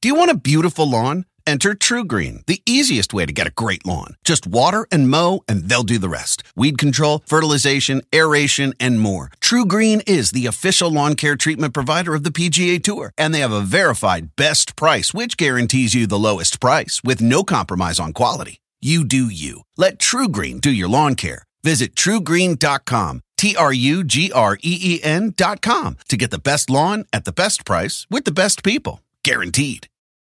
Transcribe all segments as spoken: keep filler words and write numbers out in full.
Do you want a beautiful lawn? Enter TruGreen, the easiest way to get a great lawn. Just water and mow, and they'll do the rest. Weed control, fertilization, aeration, and more. TruGreen is the official lawn care treatment provider of the P G A Tour, and they have a verified best price, which guarantees you the lowest price with no compromise on quality. You do you. Let TruGreen do your lawn care. Visit True Green dot com, T R U G R E E N dot com, to get the best lawn at the best price with the best people. Guaranteed.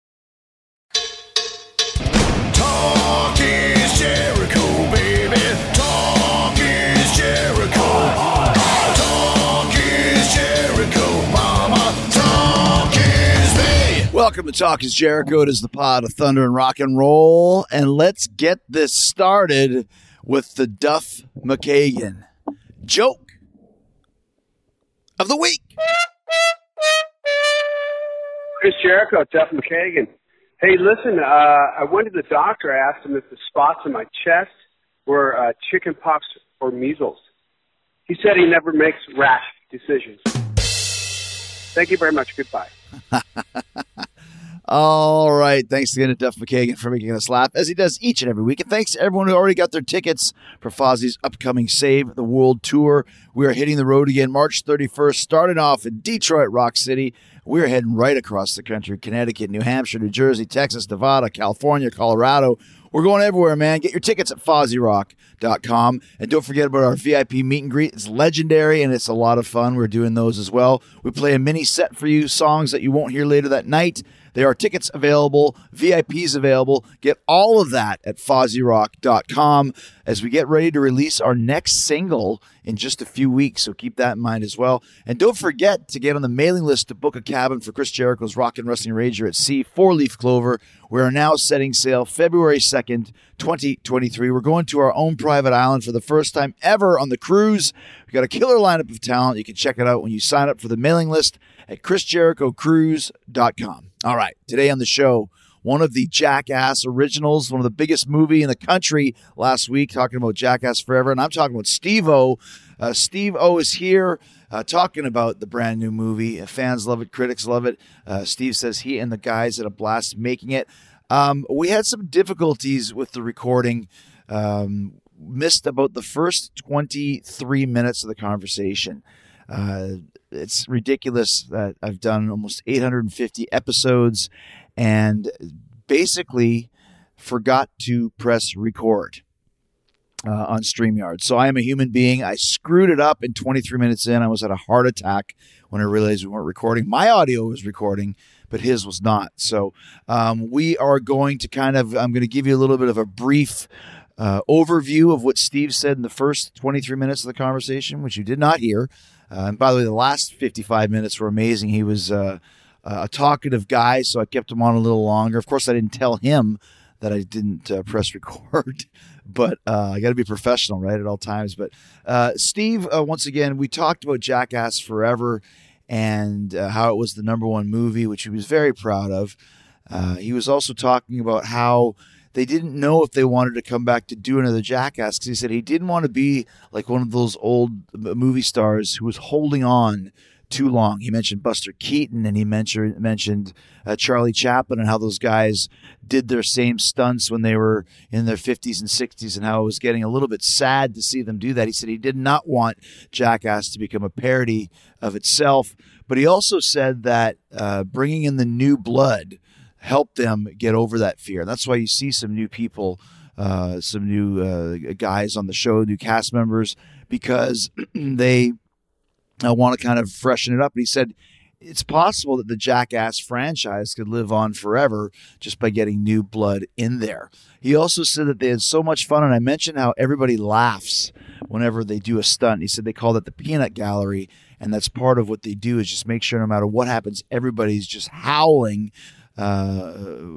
Talk is Jericho, baby. Talk is Jericho. Talk is Jericho, mama. Talk is me. Welcome to Talk is Jericho. It is the pod of thunder and rock and roll. And let's get this started with the Duff McKagan joke of the week. Chris Jericho, Duff McKagan. Hey, listen, uh, I went to the doctor. I asked him if the spots on my chest were uh, chicken pox or measles. He said he never makes rash decisions. Thank you very much. Goodbye. All right. Thanks again to Duff McKagan for making us laugh, as he does each and every week. And thanks to everyone who already got their tickets for Fozzie's upcoming Save the World Tour. We are hitting the road again March thirty-first, starting off in Detroit, Rock City. We're heading right across the country: Connecticut, New Hampshire, New Jersey, Texas, Nevada, California, Colorado. We're going everywhere, man. Get your tickets at Fozzie Rock dot com. And don't forget about our V I P meet and greet. It's legendary, and it's a lot of fun. We're doing those as well. We play a mini set for you, songs that you won't hear later that night. There are tickets available, V I Ps available. Get all of that at Fozzie Rock dot com as we get ready to release our next single in just a few weeks. So keep that in mind as well. And don't forget to get on the mailing list to book a cabin for Chris Jericho's Rock and Wrestling Rager at Sea, Four Leaf Clover. We are now setting sail February second, twenty twenty-three. We're going to our own private island for the first time ever on the cruise. We've got a killer lineup of talent. You can check it out when you sign up for the mailing list at Chris Jericho Cruise dot com. All right, today on the show, one of the Jackass originals, one of the biggest movie in the country last week, talking about Jackass Forever, and I'm talking about Steve-O. Uh, Steve-O is here uh, talking about the brand new movie. Uh, fans love it, critics love it. Uh, Steve says he and the guys had a blast making it. Um, we had some difficulties with the recording. Um, missed about the first twenty-three minutes of the conversation. Uh, it's ridiculous that I've done almost eight hundred fifty episodes and basically forgot to press record uh, on StreamYard. So I am a human being. I screwed it up in twenty-three minutes in. I was at a heart attack when I realized we weren't recording. My audio was recording, but his was not. So um, we are going to kind of, I'm going to give you a little bit of a brief uh, overview of what Steve said in the first twenty-three minutes of the conversation, which you did not hear. Uh, and by the way, the last fifty-five minutes were amazing. He was uh, a talkative guy, so I kept him on a little longer. Of course, I didn't tell him that I didn't uh, press record, but uh, I got to be professional, right, at all times. But uh, Steve, uh, once again, we talked about Jackass Forever and uh, how it was the number one movie, which he was very proud of. Uh, he was also talking about how they didn't know if they wanted to come back to do another Jackass, because he said he didn't want to be like one of those old movie stars who was holding on too long. He mentioned Buster Keaton, and he mentioned mentioned uh, Charlie Chaplin, and how those guys did their same stunts when they were in their fifties and sixties, and how it was getting a little bit sad to see them do that. He said he did not want Jackass to become a parody of itself, but he also said that uh, bringing in the new blood help them get over that fear. That's why you see some new people, uh, some new uh, guys on the show, new cast members, because they uh, want to kind of freshen it up. And he said it's possible that the Jackass franchise could live on forever just by getting new blood in there. He also said that they had so much fun, and I mentioned how everybody laughs whenever they do a stunt. He said they call that the peanut gallery, and that's part of what they do, is just make sure no matter what happens, everybody's just howling uh,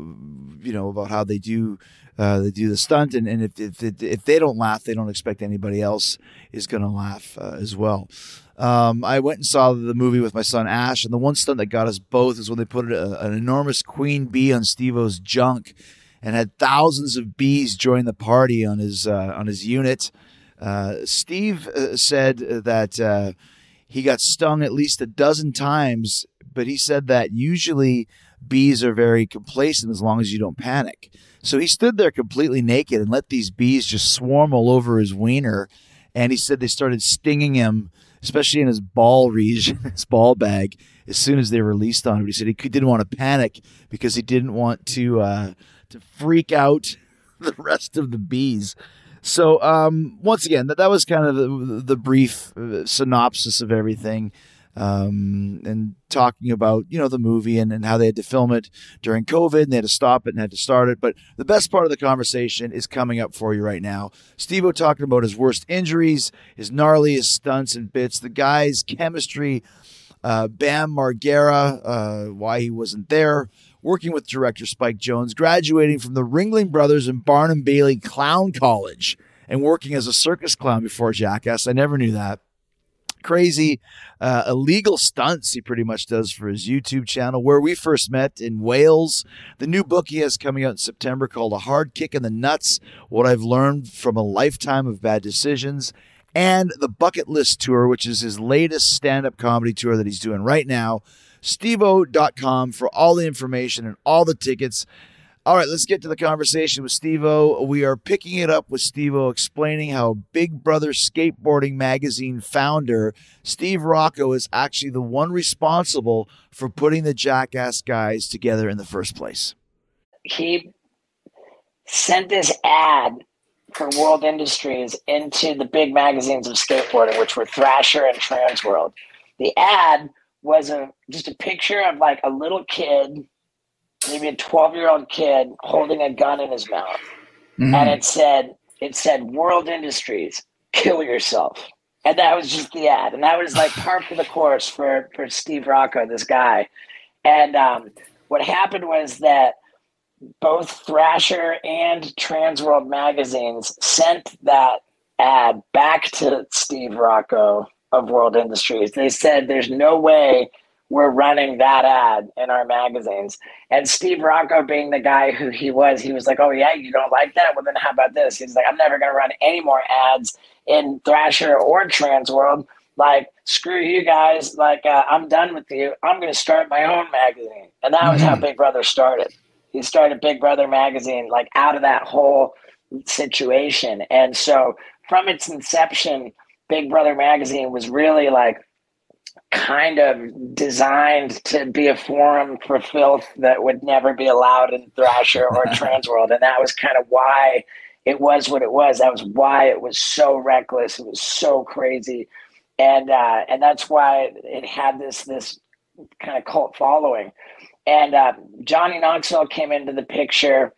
you know, about how they do uh, they do the stunt, and, and if, if if they don't laugh, they don't expect anybody else is going to laugh uh, as well. Um, I went and saw the movie with my son Ash, and the one stunt that got us both is when they put a, an enormous queen bee on Steve-O's junk, and had thousands of bees join the party on his uh, on his unit. Uh, Steve uh, said that uh, he got stung at least a dozen times, but he said that usually bees are very complacent as long as you don't panic. So he stood there completely naked and let these bees just swarm all over his wiener. And he said they started stinging him, especially in his ball region, his ball bag, as soon as they released on him. He said he didn't want to panic because he didn't want to uh, to freak out the rest of the bees. So um, once again, that, that was kind of the, the brief synopsis of everything. Um, and talking about, you know, the movie and, and how they had to film it during COVID and they had to stop it and had to start it. But the best part of the conversation is coming up for you right now. Steve-O talking about his worst injuries, his gnarliest stunts and bits, the guy's chemistry, uh, Bam Margera, uh, why he wasn't there, working with director Spike Jonze, graduating from the Ringling Brothers and Barnum Bailey Clown College and working as a circus clown before Jackass. I never knew that. Crazy uh, illegal stunts he pretty much does for his YouTube channel, where we first met in Wales. The new book he has coming out in September called A Hard Kick in the Nuts, What I've Learned from a Lifetime of Bad Decisions, and the Bucket List Tour, which is his latest stand-up comedy tour that he's doing right now. Steve O dot com for all the information and all the tickets. All right, let's get to the conversation with Steve-O. We are picking it up with Steve-O explaining how Big Brother Skateboarding Magazine founder Steve Rocco is actually the one responsible for putting the Jackass guys together in the first place. He sent this ad for World Industries into the big magazines of skateboarding, which were Thrasher and Transworld. The ad was a just a picture of like a little kid, maybe a twelve-year-old kid holding a gun in his mouth. Mm-hmm. And it said, it said, World Industries, kill yourself. And that was just the ad. And that was like par for the course for, for Steve Rocco, this guy. And um, what happened was that both Thrasher and Transworld magazines sent that ad back to Steve Rocco of World Industries. They said, there's no way we're running that ad in our magazines. And Steve Rocco, being the guy who he was, he was like, oh yeah, you don't like that? Well, then how about this? He's like, I'm never going to run any more ads in Thrasher or Transworld. Like, screw you guys. Like, uh, I'm done with you. I'm going to start my own magazine. And that was mm-hmm. how Big Brother started. He started Big Brother magazine, like out of that whole situation. And so from its inception, Big Brother magazine was really like, kind of designed to be a forum for filth that would never be allowed in Thrasher or Transworld. And that was kind of why it was what it was. That was why it was so reckless. It was so crazy. And uh, and that's why it had this this kind of cult following. And uh, Johnny Knoxville came into the picture,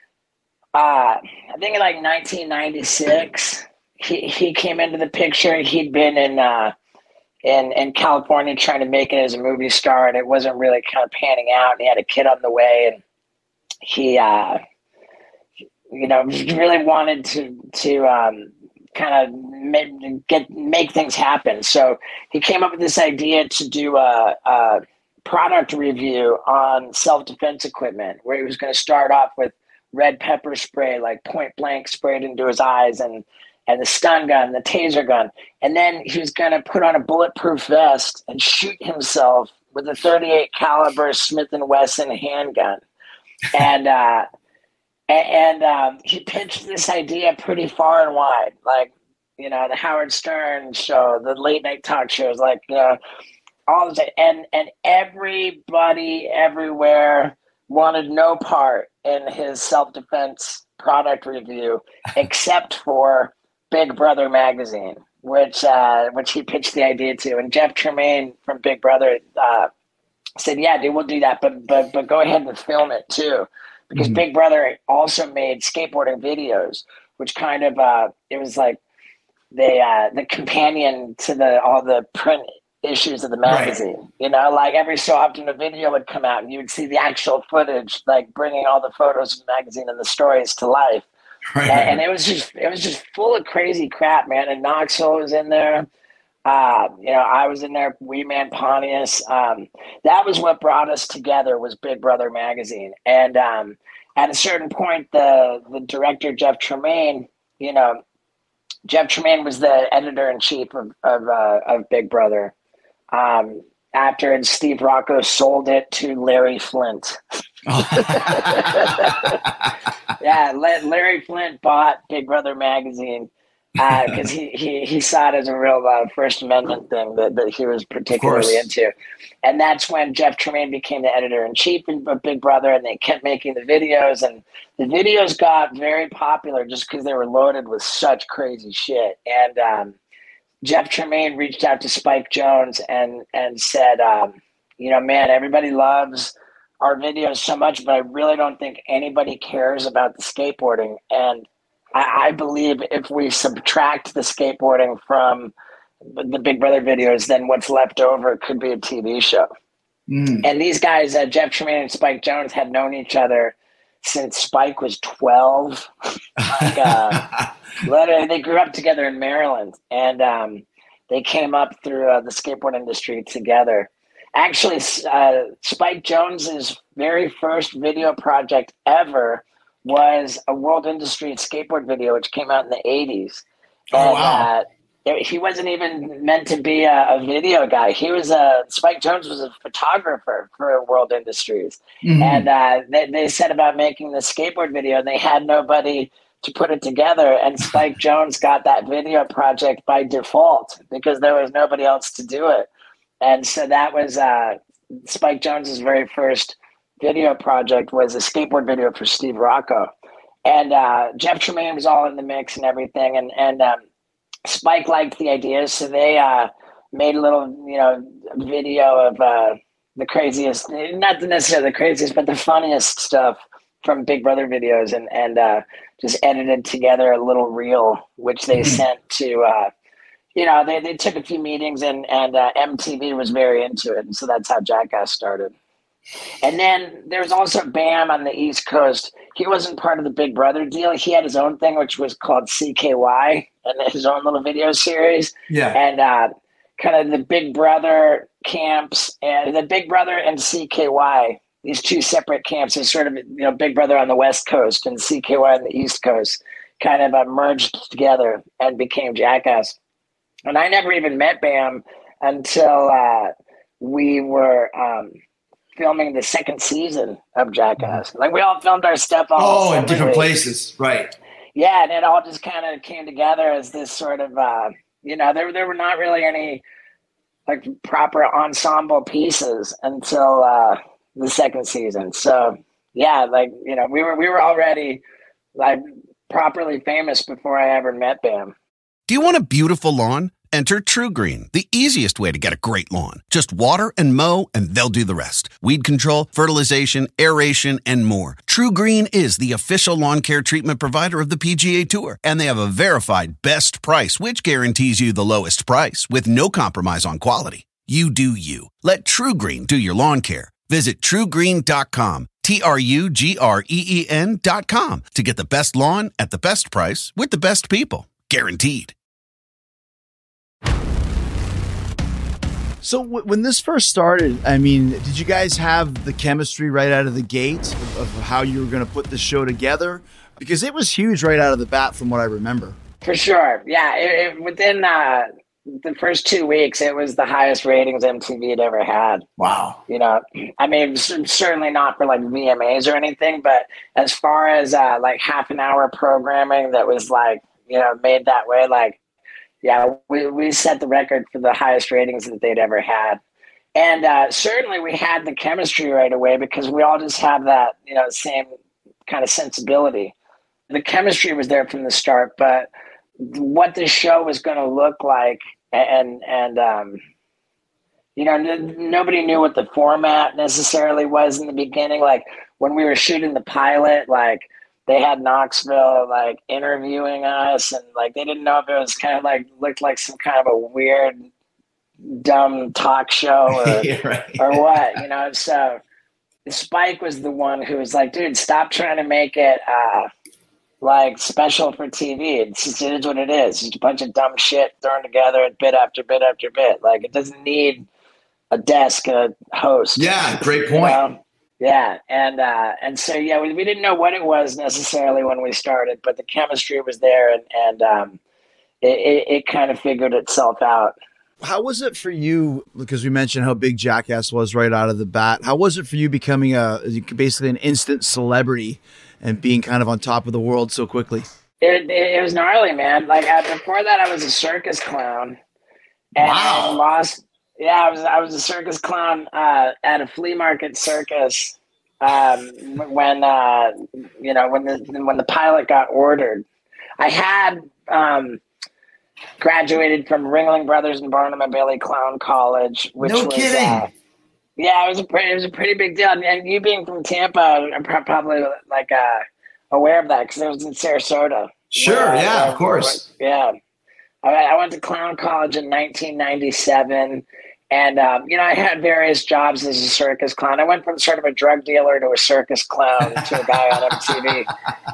uh, I think in like nineteen ninety-six. He, he came into the picture. He'd been in... Uh, In, in California trying to make it as a movie star, and it wasn't really kind of panning out. He had a kid on the way, and he, uh, you know, really wanted to to um, kind of make, get make things happen. So he came up with this idea to do a, a product review on self-defense equipment, where he was going to start off with red pepper spray, like point blank sprayed into his eyes, and and the stun gun, the taser gun. And then he was going to put on a bulletproof vest and shoot himself with a thirty-eight caliber Smith and Wesson handgun. And, uh, and, um, he pitched this idea pretty far and wide, like, you know, the Howard Stern show, the late night talk shows, like, you know, all of that. And, and everybody everywhere wanted no part in his self-defense product review, except for Big Brother magazine, which uh, which he pitched the idea to. And Jeff Tremaine from Big Brother uh, said, yeah, dude, we'll do that, but but but go ahead and film it too. Because mm-hmm. Big Brother also made skateboarding videos, which kind of, uh, it was like the, uh, the companion to the all the print issues of the magazine. Right. You know, like every so often a video would come out and you would see the actual footage, like bringing all the photos of the magazine and the stories to life. Right. And, and it was just, it was just full of crazy crap, man. And Knoxville was in there. Uh, you know, I was in there, Wee Man Pontius. Um, that was what brought us together, was Big Brother magazine. And um, at a certain point, the, the director, Jeff Tremaine, you know, Jeff Tremaine was the editor in chief of, of, uh, of Big Brother. Um, after and Steve Rocco sold it to Larry Flint. Yeah, Larry Flint bought Big Brother magazine because uh, he, he he saw it as a real uh, First Amendment thing that, that he was particularly into. And that's when Jeff Tremaine became the editor-in-chief of Big Brother, and they kept making the videos. And the videos got very popular just because they were loaded with such crazy shit. And um, Jeff Tremaine reached out to Spike Jonze and, and said, um, you know, man, everybody loves our videos so much, but I really don't think anybody cares about the skateboarding. And I, I believe if we subtract the skateboarding from the Big Brother videos, then what's left over could be a T V show. Mm. And these guys, uh, Jeff Tremaine and Spike Jonze, had known each other since Spike was twelve. Like, uh, literally, they grew up together in Maryland, and um, they came up through uh, the skateboard industry together. Actually, uh, Spike Jonze's very first video project ever was a World Industry skateboard video, which came out in the eighties. Oh, and, wow. Uh, he wasn't even meant to be a, a video guy. He was a Spike Jonze was a photographer for World Industries, mm-hmm. and uh, they, they set about making the skateboard video, and they had nobody to put it together. And Spike Jonze got that video project by default because there was nobody else to do it. And so that was uh, Spike Jonze's very first video project was a skateboard video for Steve Rocco, and uh, Jeff Tremaine was all in the mix and everything, and and. Um, Spike liked the idea, so they uh, made a little, you know, video of uh, the craziest, not necessarily the craziest, but the funniest stuff from Big Brother videos, and and uh, just edited together a little reel, which they sent to, uh, you know, they, they took a few meetings, and and uh, M T V was very into it, and so that's how Jackass started. And then there's also Bam on the East Coast. He wasn't part of the Big Brother deal. He had his own thing, which was called C K Y, and his own little video series. Yeah. And uh, kind of the Big Brother camps, and the Big Brother and C K Y, these two separate camps, is sort of, you know, Big Brother on the West Coast and C K Y on the East Coast, kind of uh, merged together and became Jackass. And I never even met Bam until uh, we were um, filming the second season of Jackass. Like, we all filmed our stuff all Oh, in different places, right. Yeah, and it all just kind of came together as this sort of, uh, you know, there there were not really any, like, proper ensemble pieces until uh, the second season. So, yeah, like, you know, we were we were already, like, properly famous before I ever met Bam. Do you want a beautiful lawn? Enter TruGreen, the easiest way to get a great lawn. Just water and mow, and they'll do the rest. Weed control, fertilization, aeration, and more. TruGreen is the official lawn care treatment provider of the P G A Tour, and they have a verified best price, which guarantees you the lowest price with no compromise on quality. You do you. Let TruGreen do your lawn care. Visit True Green dot com, T R U G R E E N dot com, to get the best lawn at the best price with the best people. Guaranteed. So w- when this first started, I mean, did you guys have the chemistry right out of the gate of, of how you were going to put the show together? Because it was huge right out of the bat from what I remember. For sure. Yeah. It, it, within uh, the first two weeks, it was the highest ratings M T V had ever had. Wow. You know, I mean, certainly not for like V M As or anything, but as far as uh, like half an hour programming that was like, you know, made that way, like, yeah, we, we set the record for the highest ratings that they'd ever had. And uh, certainly we had the chemistry right away because we all just have that, you know, same kind of sensibility. The chemistry was there from the start, but what the show was going to look like and, and um, you know, n- nobody knew what the format necessarily was in the beginning. Like when we were shooting the pilot, like, they had Knoxville like interviewing us, and like they didn't know if it was kind of like looked like some kind of a weird, dumb talk show or, yeah, right. or what, you know. So Spike was the one who was like, "Dude, stop trying to make it uh, like special for T V. It's just, it is what it is. It's a bunch of dumb shit thrown together, bit after bit after bit. Like it doesn't need a desk and a host." Yeah, great point. You know? Yeah, and uh, and so yeah, we, we didn't know what it was necessarily when we started, but the chemistry was there, and and um, it, it, it kind of figured itself out. How was it for you? Because we mentioned how big Jackass was right out of the bat. How was it for you becoming a basically an instant celebrity and being kind of on top of the world so quickly? It, it, it was gnarly, man. Like I, before that, I was a circus clown, and Wow. I lost. Yeah, I was I was a circus clown uh, at a flea market circus um, when uh, you know when the when the pilot got ordered. I had um, graduated from Ringling Brothers and Barnum and Bailey Clown College, which No was kidding. Uh, yeah, it was a pretty, it was a pretty big deal. And, and you being from Tampa, I'm pro- probably like uh, aware of that because it was in Sarasota. Sure, Where I- yeah, where- of course. Yeah. I, I went to clown college in nineteen ninety-seven, and um, you know I had various jobs as a circus clown. I went from sort of a drug dealer to a circus clown to a guy on M T V,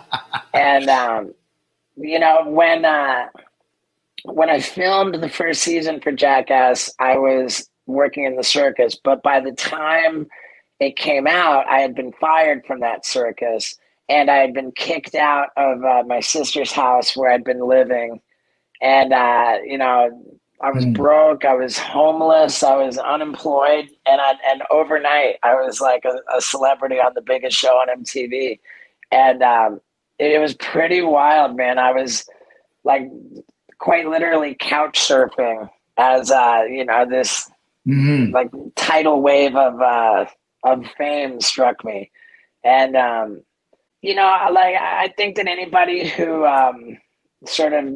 and um, you know when uh, when I filmed the first season for Jackass, I was working in the circus, but by the time it came out, I had been fired from that circus, and I had been kicked out of uh, my sister's house where I'd been living. And, uh, you know, I was Mm. broke, I was homeless, I was unemployed. And I, and overnight, I was like a, a celebrity on the biggest show on M T V. And um, it, it was pretty wild, man. I was like quite literally couch surfing as, uh, you know, this Mhm. like tidal wave of, uh, of fame struck me. And, um, you know, like I think that anybody who um, sort of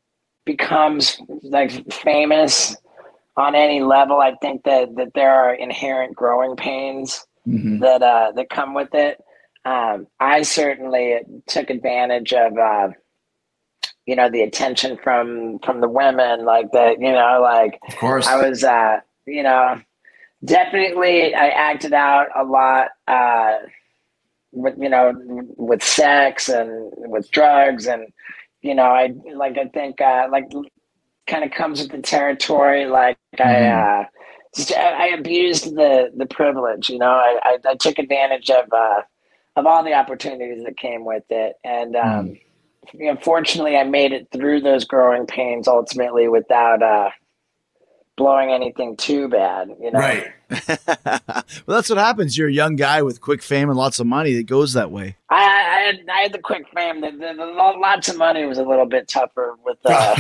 becomes like famous on any level, I think that, that there are inherent growing pains Mhm. that uh, that come with it. Um, I certainly took advantage of uh, you know the attention from from the women, like that. You know, like Of course. I was uh, you know definitely I acted out a lot. Uh, with you know with sex and with drugs and you know I like I think uh like kind of comes with the territory like Mhm. I uh just I, I abused the the privilege, you know I, I I took advantage of uh of all the opportunities that came with it, and um you know fortunately I made it through those growing pains ultimately without uh blowing anything too bad, you know. Right. Well, that's what happens. You're a young guy with quick fame and lots of money that goes that way. I, I had I had the quick fame. The, the, the lots of money was a little bit tougher with uh,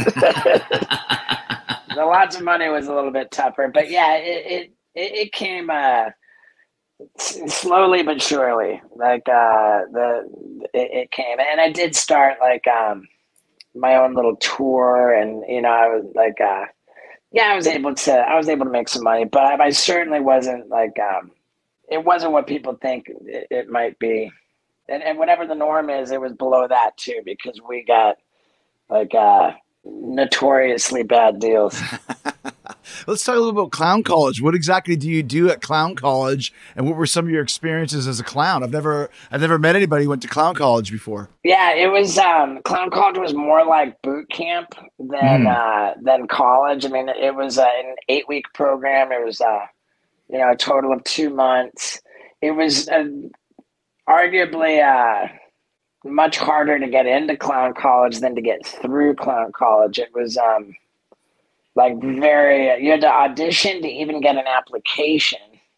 the lots of money was a little bit tougher, but yeah, it it, it, it came uh, s- slowly but surely. Like uh, the it, it came, and I did start like um, my own little tour, and you know I was like uh, yeah, I was able to I was able to make some money, but I, I certainly wasn't like um, it wasn't what people think it, it might be. And, and whatever the norm is, it was below that too, because we got like uh, notoriously bad deals. Let's talk a little about Clown College. What exactly do you do at Clown College, and what were some of your experiences as a clown? I've never, I've never met anybody who went to Clown College before. Yeah, it was um, Clown College was more like boot camp than Mm. uh, than college. I mean, it was uh, an eight week program. It was uh, you know a total of two months. It was uh, arguably uh, much harder to get into Clown College than to get through Clown College. It was um, like very, you had to audition to even get an application.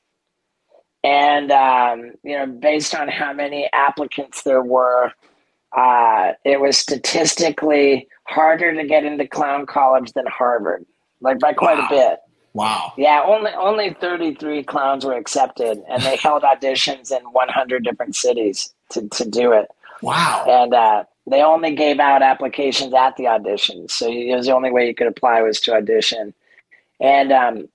And, um, you know, based on how many applicants there were, uh, it was statistically harder to get into Clown College than Harvard, like by quite Wow. a bit. Wow. Yeah, only only thirty-three clowns were accepted, and they held auditions in one hundred different cities to, to do it. Wow. And uh, they only gave out applications at the audition. So it was the only way you could apply was to audition. And um,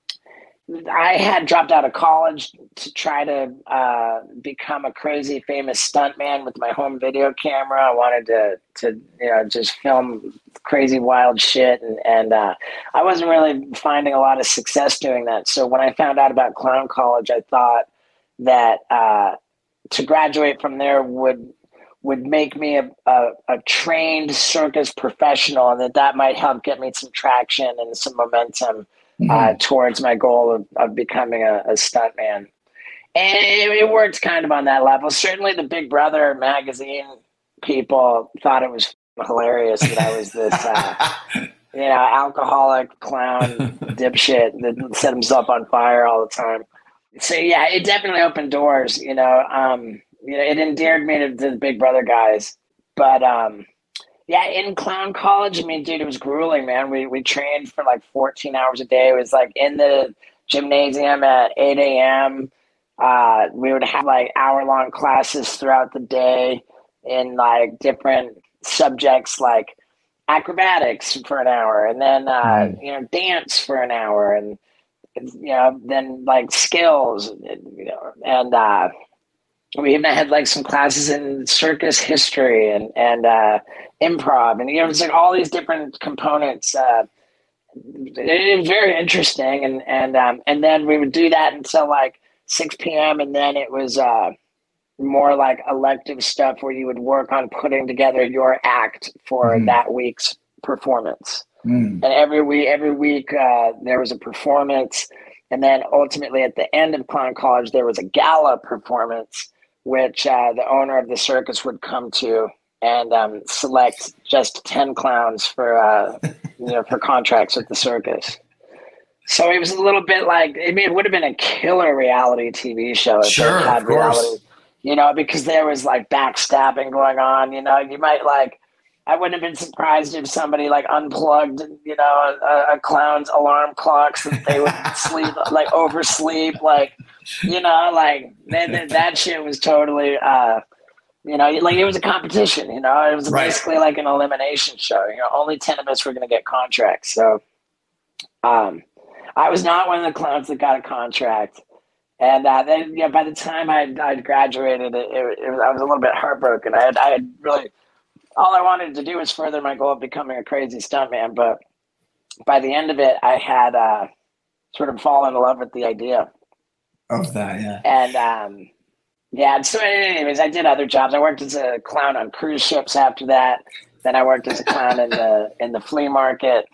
I had dropped out of college to try to uh, become a crazy famous stuntman with my home video camera. I wanted to, to you know, just film crazy wild shit. And, and uh, I wasn't really finding a lot of success doing that. So when I found out about Clown College, I thought that uh, to graduate from there would would make me a, a, a trained circus professional, and that that might help get me some traction and some momentum uh, towards my goal of, of becoming a, a stuntman. And it, it worked kind of on that level. Certainly the Big Brother magazine people thought it was hilarious that I was this uh, you know, alcoholic clown dipshit that set himself on fire all the time. So yeah, it definitely opened doors. You know, um, you know, it endeared me to, to the Big Brother guys. But um, yeah, in clown college, I mean, dude, it was grueling, man. We we trained for like fourteen hours a day. It was like in the gymnasium at eight a.m. Uh, we would have like hour long classes throughout the day in like different subjects, like acrobatics for an hour, and then uh, mm. you know, dance for an hour, and you know, then like skills, you know, and uh, we even had like some classes in circus history and and uh, improv, and you know, it's like all these different components. Uh, it was very interesting, and and um, and then we would do that until like six p.m. and then it was uh, more like elective stuff where you would work on putting together your act for mm. that week's performance. Mm. And every week, every week uh, there was a performance, and then ultimately at the end of clown college there was a gala performance, which uh, the owner of the circus would come to and um, select just ten clowns for uh, you know, for contracts with the circus. So it was a little bit like, I mean, it would have been a killer reality T V show if sure, it had of course. reality, you know, because there was like backstabbing going on. You know, you might like. I wouldn't have been surprised if somebody like unplugged, you know, a, a clown's alarm clock so that they would sleep, like oversleep, like, you know, like that, that shit was totally, uh, you know, like it was a competition, you know, it was right. basically like an elimination show. You know, only ten of us were going to get contracts. So um, I was not one of the clowns that got a contract. And uh, then, yeah, by the time I I graduated, it, it, it was, I was a little bit heartbroken. I had, I had really... all I wanted to do was further my goal of becoming a crazy stuntman. But by the end of it, I had uh, sort of fallen in love with the idea of that. Yeah. And um, yeah. And so anyways, I did other jobs. I worked as a clown on cruise ships after that. Then I worked as a clown in the, in the flea market.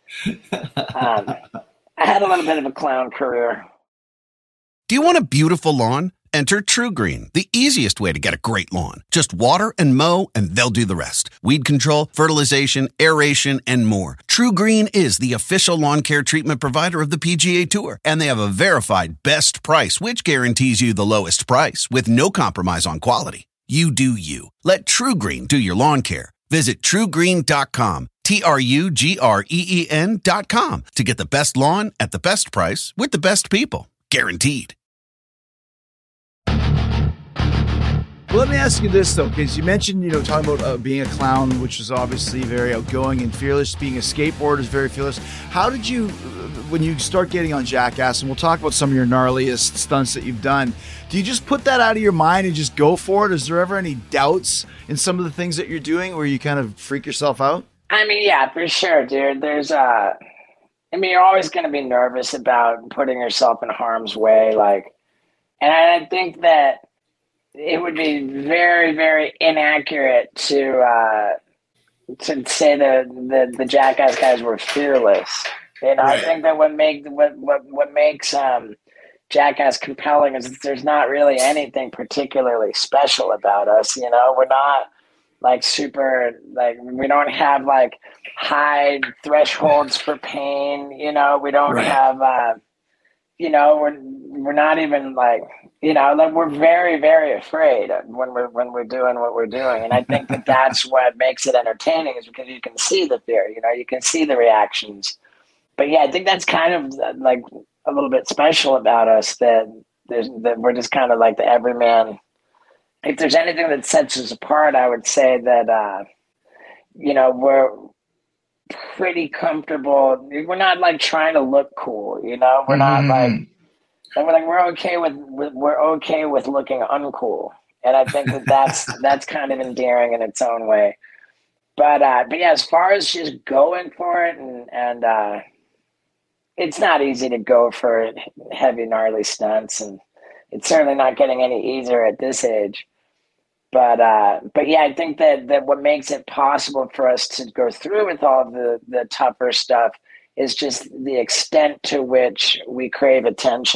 Um, I had a little bit of a clown career. Do you want a beautiful lawn? Enter TruGreen, the easiest way to get a great lawn. Just water and mow, and they'll do the rest. Weed control, fertilization, aeration, and more. TruGreen is the official lawn care treatment provider of the P G A Tour, and they have a verified best price, which guarantees you the lowest price with no compromise on quality. You do you. Let TruGreen do your lawn care. Visit True Green dot com, T R U G R E E N dot com, to get the best lawn at the best price with the best people. Guaranteed. Well, let me ask you this, though, because you mentioned, you know, talking about uh, being a clown, which is obviously very outgoing and fearless. Being a skateboarder is very fearless. How did you, when you start getting on Jackass, and we'll talk about some of your gnarliest stunts that you've done, do you just put that out of your mind and just go for it? Is there ever any doubts in some of the things that you're doing where you kind of freak yourself out? I mean, yeah, for sure, dude. There's, uh, I mean, you're always going to be nervous about putting yourself in harm's way. Like, and I think that it would be very, very inaccurate to uh, to say that the, the Jackass guys were fearless. You know, right. I think that what make what what what makes um, Jackass compelling is that there's not really anything particularly special about us. You know, we're not like super like we don't have like high thresholds for pain. You know, we don't right. have. Uh, you know, we're we're not even like. You know, like we're very, very afraid when we're when we're doing what we're doing, and I think that that's what makes it entertaining is because you can see the fear. You know, you can see the reactions. But yeah, I think that's kind of like a little bit special about us that there's that we're just kind of like the everyman. If there's anything that sets us apart, I would say that uh, you know we're pretty comfortable. We're not like trying to look cool. You know, we're mm-hmm. not like. And we're like we're okay with we're okay with looking uncool, and I think that that's that's kind of endearing in its own way. But uh, but yeah, as far as just going for it, and and uh, it's not easy to go for heavy, gnarly stunts, and it's certainly not getting any easier at this age. But uh, but yeah, I think that that what makes it possible for us to go through with all the the tougher stuff is just the extent to which we crave attention.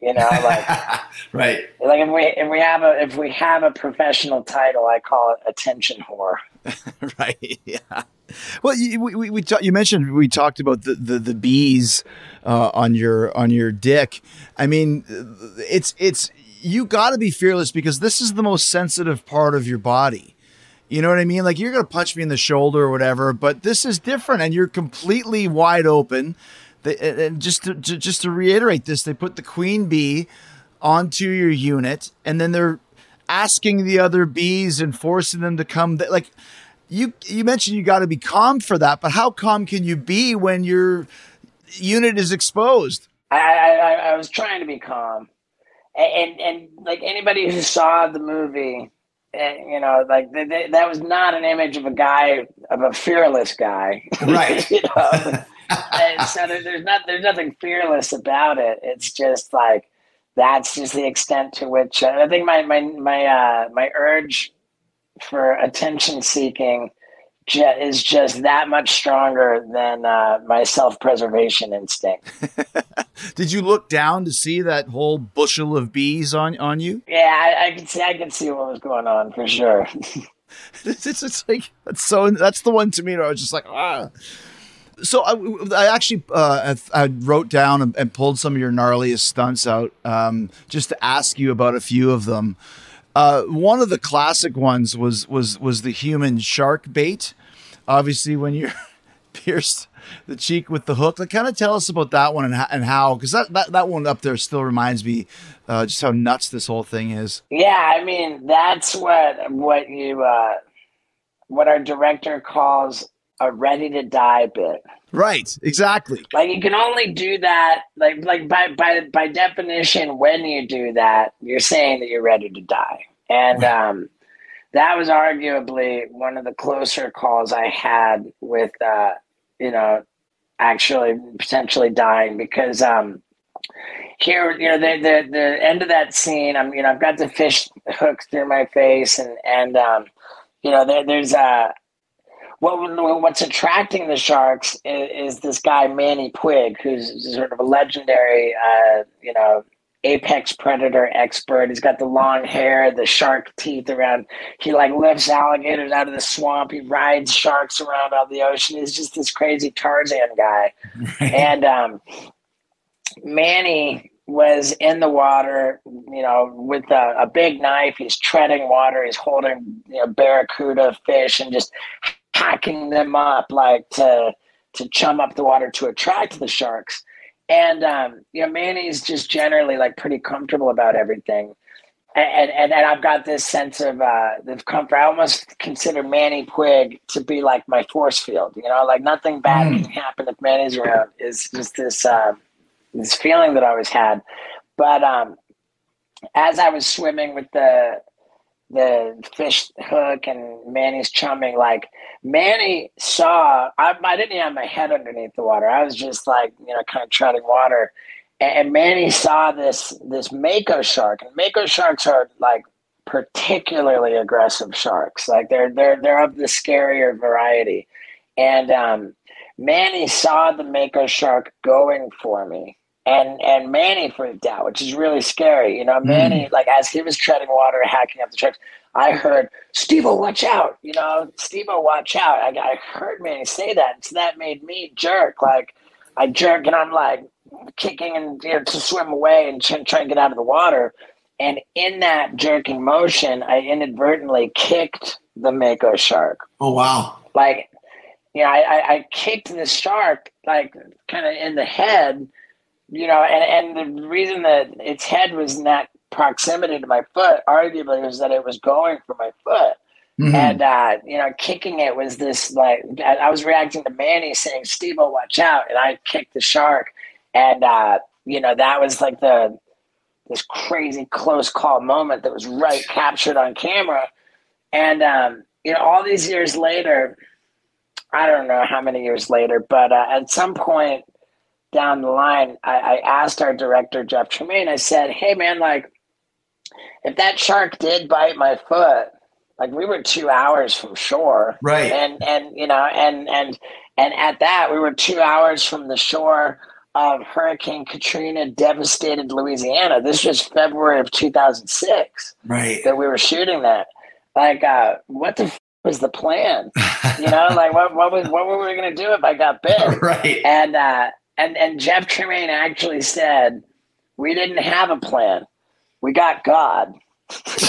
You know, like right. Like if we if we have a if we have a professional title, I call it attention whore. Right. Yeah. Well, you we, we, we ta- you mentioned we talked about the the, the bees uh, on your on your dick. I mean, it's it's you got to be fearless because this is the most sensitive part of your body. You know what I mean? Like you're gonna punch me in the shoulder or whatever, but this is different, and you're completely wide open. They, and just to, to just to reiterate this, they put the queen bee onto your unit, and then they're asking the other bees and forcing them to come. Th- like you, you mentioned, you got to be calm for that. But how calm can you be when your unit is exposed? I, I, I was trying to be calm, and, and and like anybody who saw the movie, you know, like they, they, that was not an image of a guy of a fearless guy, right? You know, and so there, there's not there's nothing fearless about it. It's just like. That's just the extent to which uh, I think my my my uh, my urge for attention seeking ju- is just that much stronger than uh, my self preservation instinct. Did you look down to see that whole bushel of bees on on you? Yeah, I, I could see I could see what was going on for sure. it's, it's it's like that's so that's the one to me where I was just like ah. So I, I actually uh, I wrote down and, and pulled some of your gnarliest stunts out um, just to ask you about a few of them. Uh, one of the classic ones was was was the human shark bait. Obviously, when you're pierced the cheek with the hook, like, kind of tell us about that one and how, and how because that, that that one up there still reminds me uh, just how nuts this whole thing is. Yeah, I mean that's what what you uh, what our director calls a ready to die bit. Right, exactly. Like you can only do that, like like by by by definition, when you do that, you're saying that you're ready to die. And um, that was arguably one of the closer calls I had with, uh, you know, actually potentially dying because um, here, you know, the, the the end of that scene, I'm, you know, I've got the fish hooked through my face, and and um, you know, there, there's a. What, what's attracting the sharks is, is this guy, Manny Puig, who's sort of a legendary, uh, you know, apex predator expert. He's got the long hair, the shark teeth around. He like lifts alligators out of the swamp. He rides sharks around on the ocean. He's just this crazy Tarzan guy. Right. And um, Manny was in the water, you know, with a, a big knife. He's treading water. He's holding, you know, barracuda fish and just hacking them up like to to chum up the water to attract the sharks. And um, you know, Manny's just generally like pretty comfortable about everything. And and, and I've got this sense of uh of comfort. I almost consider Manny Puig to be like my force field, you know, like nothing bad mm. can happen if Manny's around. Is just this uh, this feeling that I always had. But um as I was swimming with the the fish hook and Manny's chumming, like Manny saw, I, I didn't have my head underneath the water. I was just like, you know, kind of treading water. And, and Manny saw this, this mako shark, and mako sharks are like particularly aggressive sharks. Like they're, they're, they're of the scarier variety. And um, Manny saw the mako shark going for me. And and Manny freaked out, which is really scary. You know, Manny, mm. like as he was treading water, hacking up the sharks, I heard, Steve-O, watch out. You know, Steve-O, watch out. I, I heard Manny say that. So that made me jerk. Like I jerk and I'm like kicking and, you know, to swim away and try, try and get out of the water. And in that jerking motion, I inadvertently kicked the mako shark. Oh, wow. Like, you know, I, I kicked the shark like kind of in the head. You know, and, and the reason that its head was in that proximity to my foot, arguably, was that it was going for my foot. Mm-hmm. And, uh, you know, kicking it was this, like, I was reacting to Manny saying, Steve-O, watch out. And I kicked the shark. And, uh, you know, that was like the, this crazy close call moment that was right captured on camera. And, um, you know, all these years later, I don't know how many years later, but uh, at some point, down the line, I, I asked our director, Jeff Tremaine, I said, hey, man, like, if that shark did bite my foot, like, we were two hours from shore. Right. And, and you know, and, and, and at that, we were two hours from the shore of Hurricane Katrina devastated Louisiana. This was February of two thousand six Right. that we were shooting that. Like, uh, what the f- was the plan? You know, like what what was what were we gonna do if I got bit? Right. And uh, and and Jeff Tremaine actually said, we didn't have a plan. We got God. we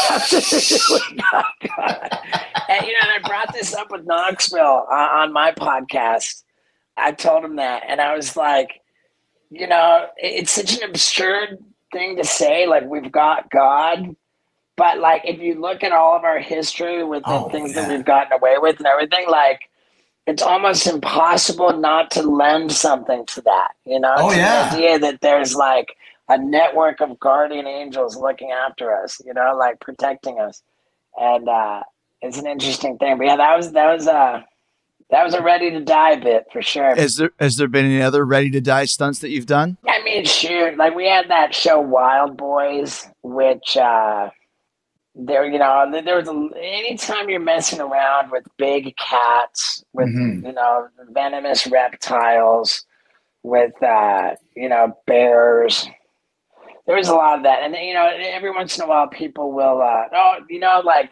got God. And you know, and I brought this up with Knoxville uh, on my podcast. I told him that, and I was like, you know, it's such an absurd thing to say, like we've got God. But like, if you look at all of our history with the Oh, things yeah. that we've gotten away with and everything, like it's almost impossible not to lend something to that. You know, Oh, it's yeah. the idea that there's like a network of guardian angels looking after us. You know, like protecting us, and uh, it's an interesting thing. But yeah, that was that was uh that was a ready to die bit for sure. Has there has there been any other ready to die stunts that you've done? I mean, shoot, like we had that show Wild Boys, which. uh There, you know, there was a, anytime you're messing around with big cats, with Mhm. you know venomous reptiles, with uh, you know bears. There was a lot of that, and you know, every once in a while, people will, uh, oh, you know, like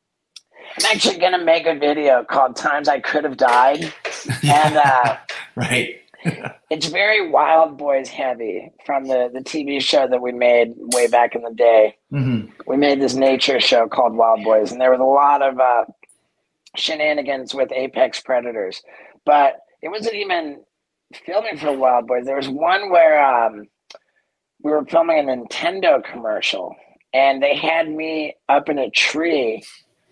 I'm actually gonna make a video called "Times I Could Have Died," and uh, Right. it's very Wild Boys heavy from the the T V show that we made way back in the day. Mhm. We made this nature show called Wild Boys, and there was a lot of uh, shenanigans with apex predators. But it wasn't even filming for Wild Boys. There was one where um, we were filming a Nintendo commercial, and they had me up in a tree,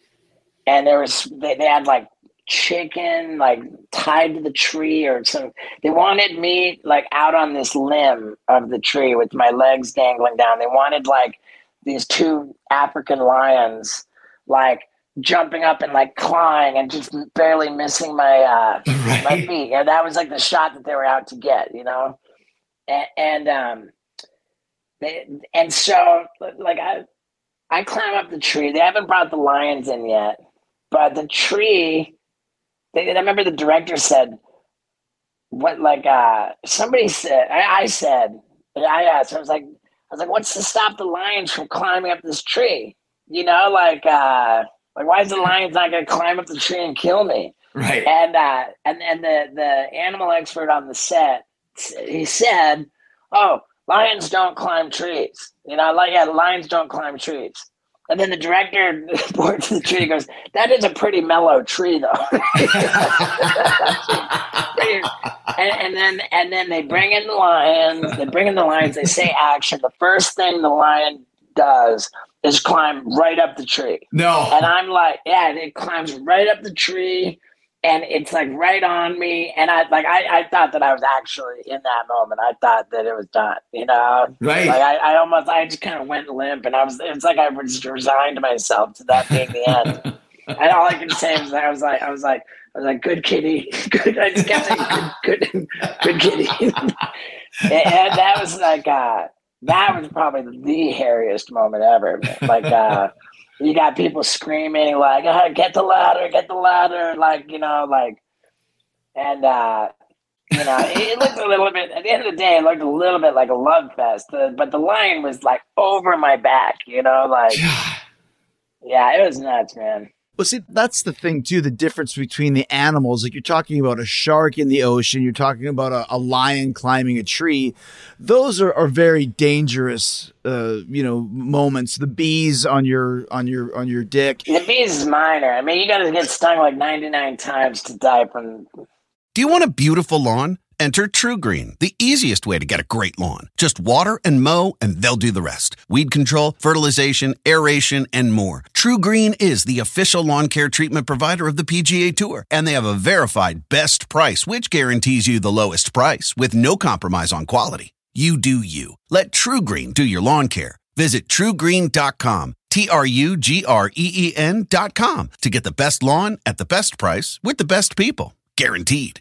and there was they, they had like chicken like tied to the tree or some. They wanted me like out on this limb of the tree with my legs dangling down. They wanted like these two African lions like jumping up and like clawing and just barely missing my uh Right. my feet. Yeah, that was like the shot that they were out to get, you know. And, and um they, and so like I I climb up the tree. They haven't brought the lions in yet, but the tree. They, I remember the director said, "What?" Like uh, somebody said. I, I said, I asked. I was like, I was like, "What's to stop the lions from climbing up this tree?" You know, like, uh, like why is the lions not going to climb up the tree and kill me? Right. And uh, and and the the animal expert on the set, he said, "Oh, lions don't climb trees. You know, like yeah, lions don't climb trees." And then the director points to the tree and goes, "That is a pretty mellow tree, though." and, and then and then they bring in the lions. They bring in the lions. They say action. The first thing the lion does is climb right up the tree. No. And I'm like, yeah, and it climbs right up the tree. And it's like right on me, and I like I, I thought that I was actually in that moment. I thought that it was done, you know. Right. Like I, I almost I just kind of went limp, and I was it's like I just resigned myself to that being the end. And all I can say was I was like I was like I was like good kitty, good. I just kept saying good, good, good kitty. and, and that was like uh, that was probably the hairiest moment ever. Like. Uh, You got people screaming like, oh, "Get the ladder! Get the ladder!" Like you know, like, and uh, you know, it, it looked a little bit. At the end of the day, it looked a little bit like a love fest. The, but the lion was like over my back, you know, like, yeah, it was nuts, man. Well, see, that's the thing, too, the difference between the animals. Like, you're talking about a shark in the ocean. You're talking about a, a lion climbing a tree. Those are, are very dangerous, uh, you know, moments. The bees on your on your, on your dick. The bees is minor. I mean, you got to get stung like ninety-nine times to die from. Do you want a beautiful lawn? Enter TruGreen, the easiest way to get a great lawn. Just water and mow, and they'll do the rest. Weed control, fertilization, aeration, and more. TruGreen is the official lawn care treatment provider of the P G A Tour, and they have a verified best price, which guarantees you the lowest price with no compromise on quality. You do you. Let TruGreen do your lawn care. Visit true green dot com, T R U G R E E N dot com, to get the best lawn at the best price with the best people. Guaranteed.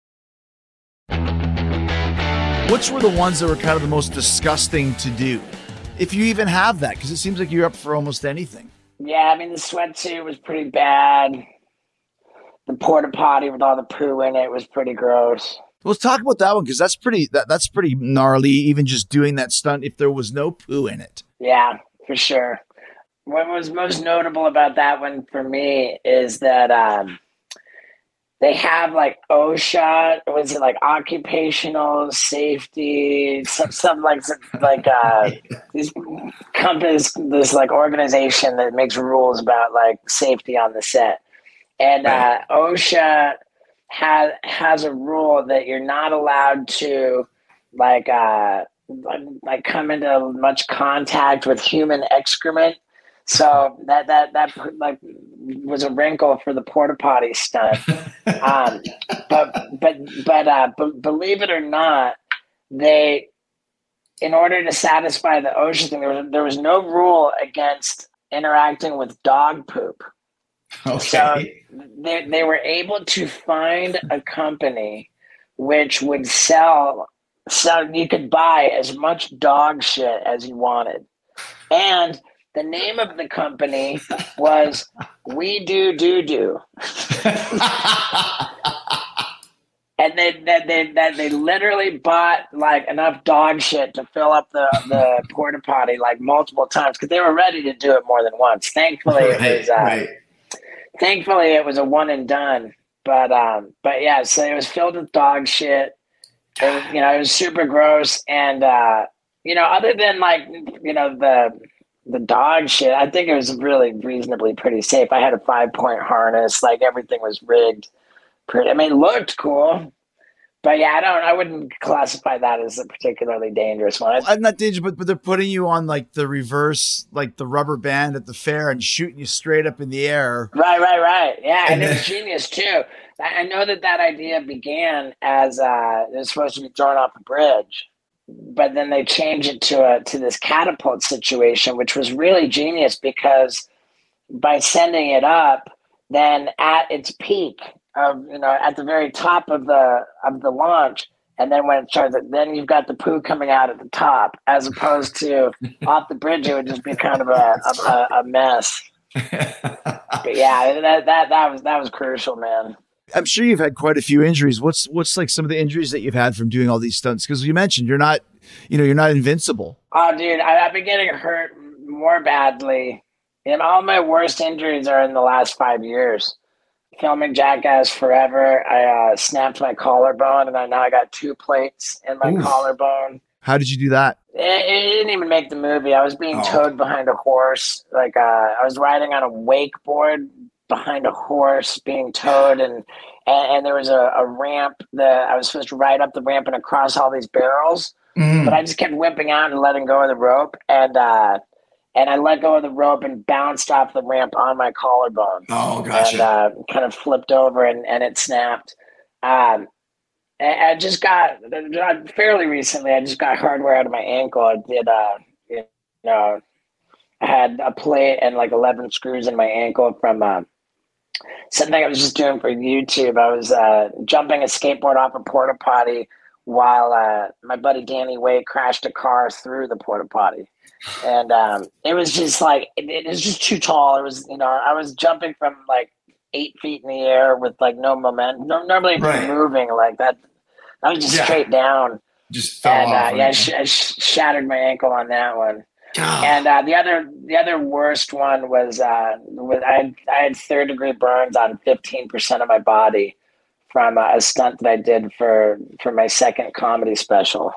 Which were the ones that were kind of the most disgusting to do? If you even have that, because it seems like you're up for almost anything. Yeah, I mean, the sweatsuit was pretty bad. The porta potty with all the poo in it was pretty gross. Let's talk about that one because that's pretty that, that's pretty gnarly. Even just doing that stunt if there was no poo in it. Yeah, for sure. What was most notable about that one for me is that um, they have like OSHA, was it like occupational safety, some, some like like uh, these companies, this like organization that makes rules about like safety on the set, and uh, OSHA has has a rule that you're not allowed to like uh, like, like come into much contact with human excrement. So that that that like was a wrinkle for the porta potty stunt. Um, but but but uh, b- believe it or not, they, in order to satisfy the OSHA thing, there was there was no rule against interacting with dog poop. Okay. So they they were able to find a company which would sell so you could buy as much dog shit as you wanted, and the name of the company was We Do Do Do. And they they, they they they literally bought like enough dog shit to fill up the, the porta potty like multiple times because they were ready to do it more than once. Thankfully, Right, it was uh, right. thankfully it was a one and done. But um, but yeah, so it was filled with dog shit. It was, you know, it was super gross, and uh, you know, other than like you know the. The dog shit, I think it was really reasonably pretty safe. I had a five point harness, like everything was rigged. Pretty, I mean, it looked cool, but yeah, I don't, I wouldn't classify that as a particularly dangerous one. I'm not dangerous, but, but they're putting you on like the reverse, like the rubber band at the fair and shooting you straight up in the air. Right, right, right. Yeah, and it was genius too. I I know that that idea began as uh, it was supposed to be thrown off a bridge. But then they changed it to a to this catapult situation, which was really genius because by sending it up, then at its peak of you know at the very top of the of the launch, and then when it starts, then you've got the poo coming out at the top, as opposed to off the bridge, it would just be kind of a a, a mess. But yeah, that that that was that was crucial, man. I'm sure you've had quite a few injuries. What's what's like some of the injuries that you've had from doing all these stunts? Because you mentioned you're not, you know, you're not invincible. Oh, dude, I, I've been getting hurt more badly. And all my worst injuries are in the last five years. Filming Jackass Forever, I uh, snapped my collarbone, and I, now I got two plates in my Oof. collarbone. How did you do that? It, it didn't even make the movie. I was being Oh. towed behind a horse. Like uh, I was riding on a wakeboard behind a horse being towed, and and, and there was a, a ramp that I was supposed to ride up the ramp and across all these barrels, Mm. but I just kept whipping out and letting go of the rope, and uh, and I let go of the rope and bounced off the ramp on my collarbone, Oh, gotcha. and uh, kind of flipped over and, and it snapped. Um, and I just got fairly recently. I just got hardware out of my ankle. I did, uh, you know, I had a plate and like eleven screws in my ankle from uh, something I was just doing for YouTube. I was uh, jumping a skateboard off a porta potty while uh, my buddy Danny Way crashed a car through the porta potty. And um, it was just like, it, it was just too tall. It was, you know, I was jumping from like eight feet in the air with like no momentum. No, normally if Right. you're moving like that, I was just Yeah. straight down. Just fell And off. uh, yeah, I, right? sh- I sh- shattered my ankle on that one. God. And uh, the other, the other worst one was, uh, was I, had, I had third degree burns on fifteen percent of my body from uh, a stunt that I did for for my second comedy special.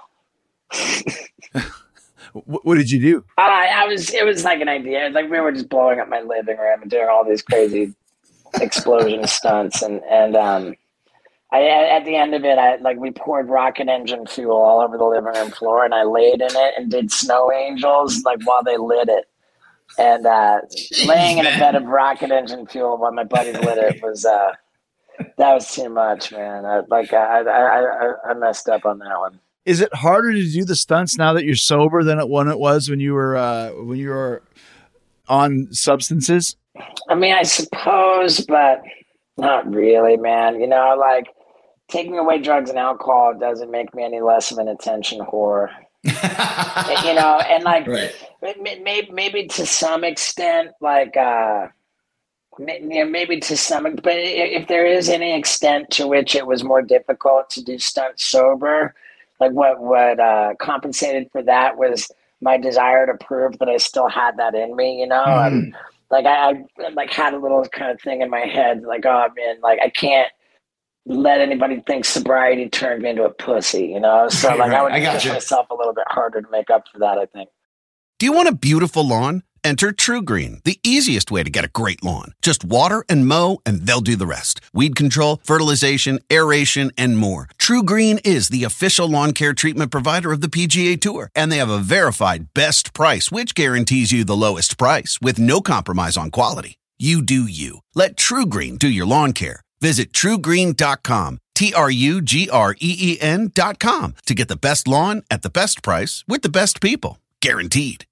What, what did you do? Uh, I was, it was like an idea. Like we were just blowing up my living room and doing all these crazy explosion stunts, and and um, I at the end of it, I like we poured rocket engine fuel all over the living room floor, and I laid in it and did snow angels like while they lit it. And uh, laying in a man. bed of rocket engine fuel while my buddies lit it was uh, that was too much, man. I, like I, I I I messed up on that one. Is it harder to do the stunts now that you're sober than it when it was when you were uh, when you were on substances? I mean, I suppose, but not really, man. You know, like taking away drugs and alcohol doesn't make me any less of an attention whore. You know, and like Right. maybe maybe to some extent, like uh, Yeah, maybe to some, but if there is any extent to which it was more difficult to do stunts sober, like what what uh, compensated for that was my desire to prove that I still had that in me. You know, Mhm. um, like I, I like had a little kind of thing in my head, like, oh man, like I can't let anybody think sobriety turned me into a pussy. You know, so Right, like right. I would I push gotcha. myself a little bit harder to make up for that, I think. Do you want a beautiful lawn? Enter TruGreen, the easiest way to get a great lawn. Just water and mow, and they'll do the rest. Weed control, fertilization, aeration, and more. TruGreen is the official lawn care treatment provider of the P G A Tour, and they have a verified best price, which guarantees you the lowest price with no compromise on quality. You do you. Let TruGreen do your lawn care. Visit true green dot com, T R U G R E E N dot com, to get the best lawn at the best price with the best people. Guaranteed.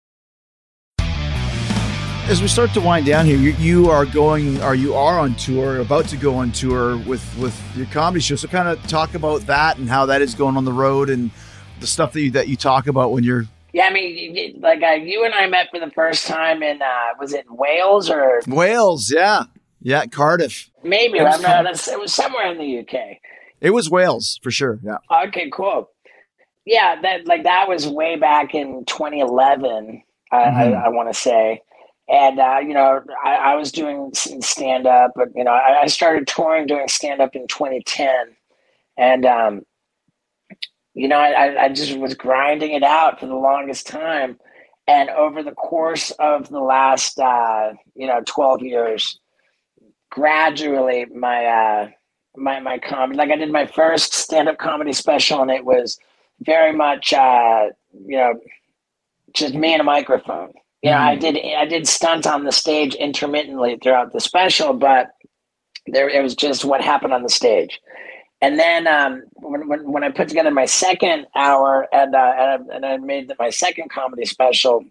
As we start to wind down here, you, you are going, or you are on tour, about to go on tour with, with your comedy show. So kind of talk about that and how that is going on the road and the stuff that you, that you talk about when you're... Yeah, I mean, like uh, you and I met for the first time in, uh, was it Wales or? Wales, yeah. Yeah, Cardiff. Maybe, I'm not, it was somewhere in the U K. It was Wales, for sure, yeah. Okay, cool. Yeah, that like that was way back in twenty eleven, uh, Mhm. I, I want to say. And, uh, you know, I, I was doing stand-up, but, you know, I, I started touring doing stand-up in twenty ten. And, um, you know, I, I just was grinding it out for the longest time. And over the course of the last, uh, you know, twelve years, gradually my, uh, my, my comedy, like I did my first stand-up comedy special, and it was very much, uh, you know, just me and a microphone. You know, I did I did stunts on the stage intermittently throughout the special, but there it was just what happened on the stage. And then um, when, when when I put together my second hour and uh, and, I, and I made the, my second comedy special,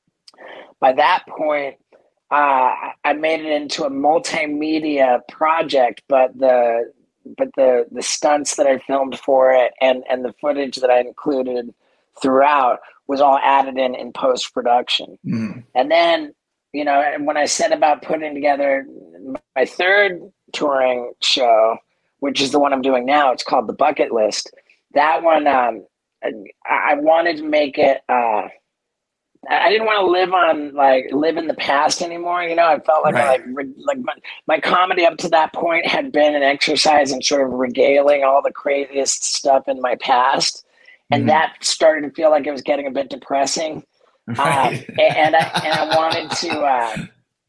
by that point uh, I made it into a multimedia project. But the but the the stunts that I filmed for it and and the footage that I included throughout was all added in in post-production. Mhm. And then, you know, when I set about putting together my third touring show, which is the one I'm doing now, it's called The Bucket List. That one, um, I, I wanted to make it, uh, I didn't want to live on, like, live in the past anymore. You know, I felt like, Right. I, like, like my, my comedy up to that point had been an exercise in sort of regaling all the craziest stuff in my past. And Mhm. that started to feel like it was getting a bit depressing. Right. Uh, and I and I wanted to uh,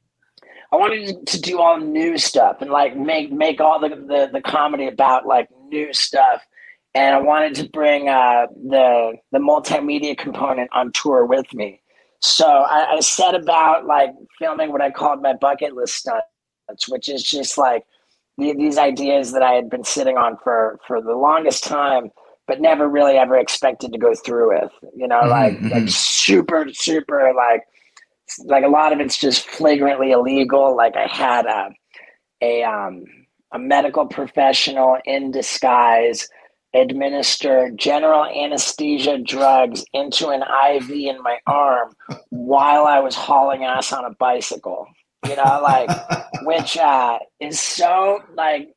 I wanted to do all new stuff and like make make all the, the, the comedy about like new stuff. And I wanted to bring uh, the the multimedia component on tour with me. So I, I set about like filming what I called my bucket list stunts, which is just like the, these ideas that I had been sitting on for for the longest time, but never really ever expected to go through with, you know, like, Mhm, like mhm. super, super, like, like a lot of it's just flagrantly illegal. Like I had a, a, um, a medical professional in disguise administer general anesthesia drugs into an I V in my arm while I was hauling ass on a bicycle, you know, like, which, uh, is so like,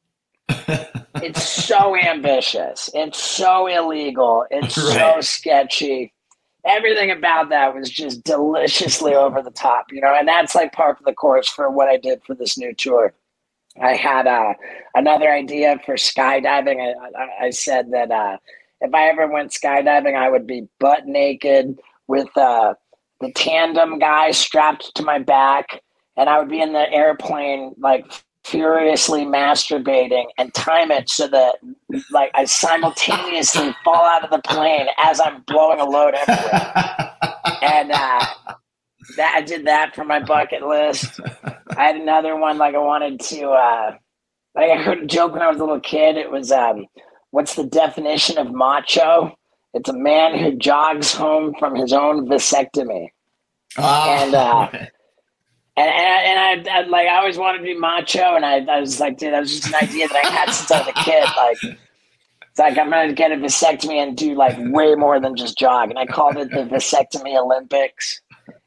it's so ambitious. It's so illegal. It's so Right. sketchy. Everything about that was just deliciously over the top, you know, and that's like part of the course for what I did for this new tour. I had uh, another idea for skydiving. I, I, I said that uh, if I ever went skydiving, I would be butt naked with uh, the tandem guy strapped to my back, and I would be in the airplane like furiously masturbating and time it so that like I simultaneously fall out of the plane as I'm blowing a load everywhere. And uh, that I did that for my bucket list. I had another one like I wanted to uh, like I heard a joke when I was a little kid. It was um, what's the definition of macho? It's a man who jogs home from his own vasectomy. Oh, And, uh, right. And and, I, I, I like I always wanted to be macho, and I, I was like, dude, that was just an idea that I had since I was a kid. Like, it's like I'm gonna get a vasectomy and do like way more than just jog. And I called it the vasectomy Olympics.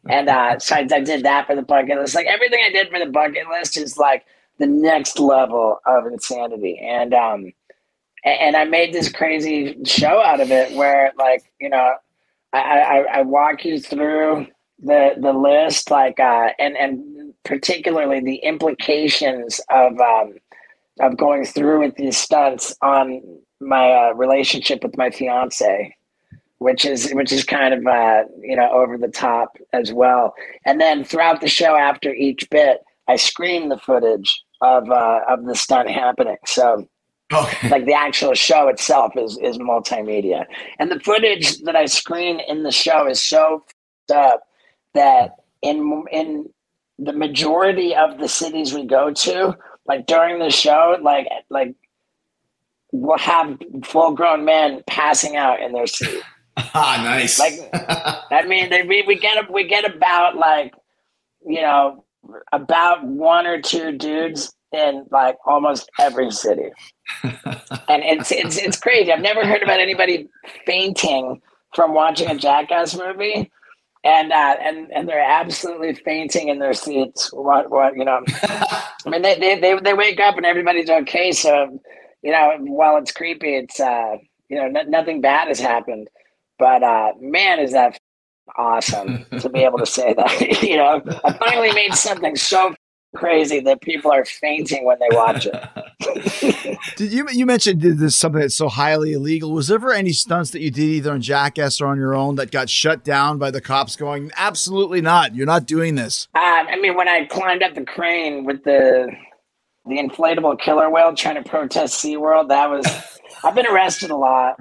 And uh, so I, I did that for the bucket list. Like everything I did for the bucket list is like the next level of insanity. And um, and I made this crazy show out of it where, like, you know, I, I, I walk you through the the list, like, uh, and and particularly the implications of um, of going through with these stunts on my uh, relationship with my fiance, which is which is kind of uh, you know, over the top as well. And then throughout the show, after each bit, I screen the footage of uh, of the stunt happening. So, okay. Like the actual show itself is is multimedia, and the footage that I screen in the show is so f***ed up that in in the majority of the cities we go to, like during the show, like like we'll have full grown men passing out in their seat. Ah, nice. Like, I mean, they, we we get we get about like, you know, about one or two dudes in like almost every city, and it's it's it's crazy. I've never heard about anybody fainting from watching a Jackass movie, and uh, and and they're absolutely fainting in their seats. What what you know? I mean, they, they they they wake up and everybody's okay. So, you know, while it's creepy, it's uh, you know, n- nothing bad has happened. But uh, man, is that awesome to be able to say that. You know, I finally made something so crazy that people are fainting when they watch it. Did you you mentioned did this something that's so highly illegal? Was there ever any stunts that you did either on Jackass or on your own that got shut down by the cops going, absolutely not, you're not doing this? Uh, I mean, when I climbed up the crane with the the inflatable killer whale trying to protest SeaWorld, that was, I've been arrested a lot.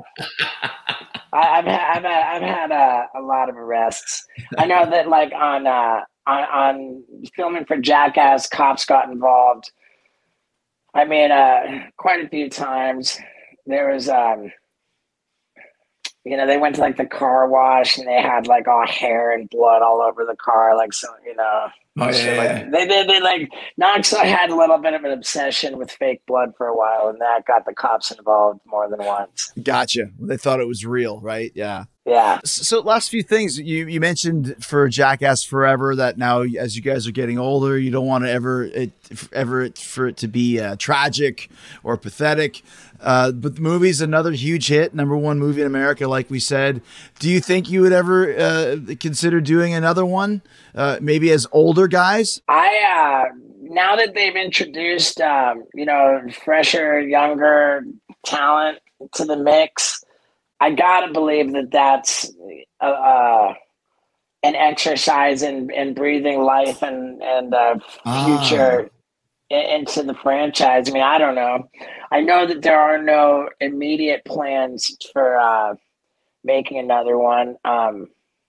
I, I've had, I've had, I've had a, a lot of arrests. I know that like on, uh, on, on filming for Jackass, cops got involved. I mean, uh, quite a few times. There was, um, you know, they went to like the car wash and they had like all hair and blood all over the car. Like, so, you know, oh, yeah, like, yeah. they, they, they like, Knoxville had a little bit of an obsession with fake blood for a while, and that got the cops involved more than once. Gotcha. They thought it was real, right? Yeah. Yeah. So last few things you, you mentioned for Jackass Forever that now as you guys are getting older, you don't want to ever it ever it, for it to be uh, tragic or pathetic. Uh, but the movie's another huge hit, number one movie in America, like we said. Do you think you would ever uh, consider doing another one, uh, maybe as older guys? I uh, now that they've introduced um, you know, fresher, younger talent to the mix, I gotta believe that that's uh, uh, an exercise in, in breathing life and and uh, future ah. in, into the franchise. I mean, I don't know. I know that there are no immediate plans for uh, making another one, um,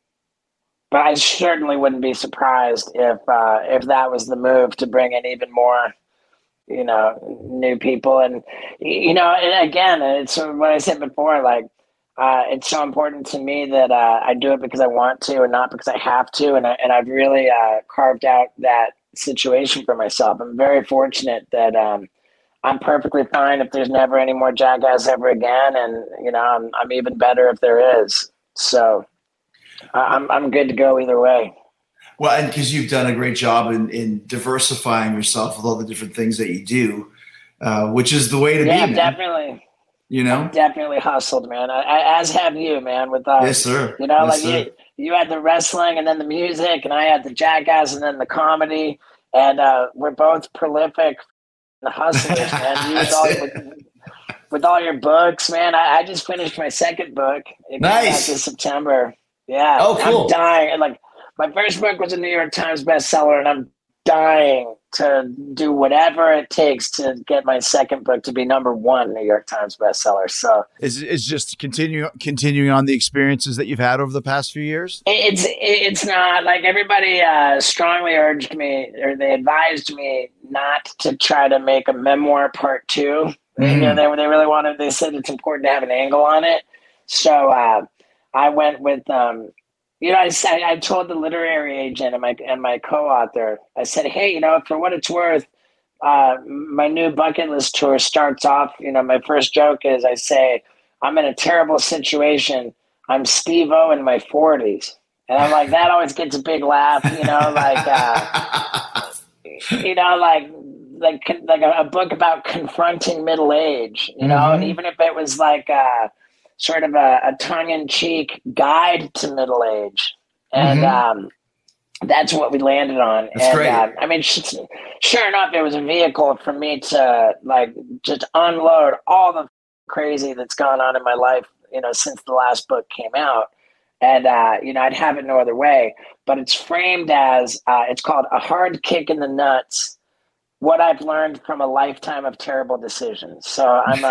but I certainly wouldn't be surprised if uh, if that was the move to bring in even more, you know, new people. And you know, and again, it's what I said before, like. Uh, it's so important to me that uh, I do it because I want to and not because I have to. And, I, and I've really uh, carved out that situation for myself. I'm very fortunate that um, I'm perfectly fine if there's never any more Jackass ever again. And, you know, I'm, I'm even better if there is. So uh, I'm, I'm good to go either way. Well, and because you've done a great job in, in diversifying yourself with all the different things that you do, uh, which is the way to yeah, be, man. Definitely. You know, definitely hustled, man. I, I, as have you, man. With uh, yes, sir. You know, yes, like you, you had the wrestling and then the music, and I had the Jackass and then the comedy, and uh, we're both prolific hustlers, man. You with, all, with, with all your books, man. I, I just finished my second book. It nice. This September. Yeah. Oh, cool. I'm dying. And like my first book was a New York Times bestseller, and I'm dying to do whatever it takes to get my second book to be number one New York Times bestseller. So is is just continue continuing on the experiences that you've had over the past few years? It's it's not like everybody uh, strongly urged me, or they advised me not to try to make a memoir part two. Mm. You know, they they really wanted. They said it's important to have an angle on it. So uh, I went with. Um, You know, I, I told the literary agent and my and my co-author, I said, hey, you know, for what it's worth, uh, my new bucket list tour starts off, you know, my first joke is I say, I'm in a terrible situation. I'm Steve-O in my forties. And I'm like, that always gets a big laugh, you know, like, uh, you know, like, like, like a, a book about confronting middle age, you know, Mhm. even if it was like a sort of a, a tongue-in-cheek guide to middle age. And, Mhm. um, that's what we landed on. That's and great. Um, I mean, sh- sure enough, it was a vehicle for me to like just unload all the crazy that's gone on in my life, you know, since the last book came out. And, uh, you know, I'd have it no other way, but it's framed as, uh, it's called A Hard Kick in the Nuts, What I've Learned from a Lifetime of Terrible Decisions. So I'm, uh,